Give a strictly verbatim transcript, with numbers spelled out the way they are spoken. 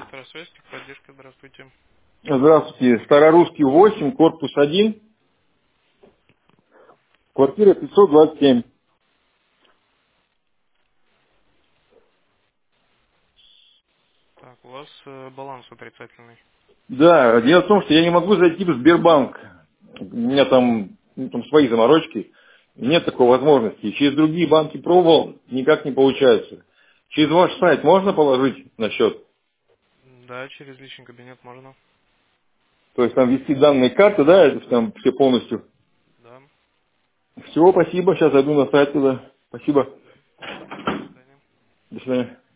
Старосвязь, поддержка, здравствуйте. Здравствуйте. Старорусский восемь, корпус один, квартира пятьсот двадцать семь. Так, у вас э, баланс отрицательный. Да, дело в том, что я не могу зайти в Сбербанк. У меня там, ну, там свои заморочки. Нет такой возможности. Через другие банки пробовал, никак не получается. Через ваш сайт можно положить на счет? Да, через личный кабинет можно. То есть там ввести данные карты, да, это там все полностью. Да. Всего, спасибо. Сейчас зайду на сайт туда. Спасибо. До свидания. До свидания.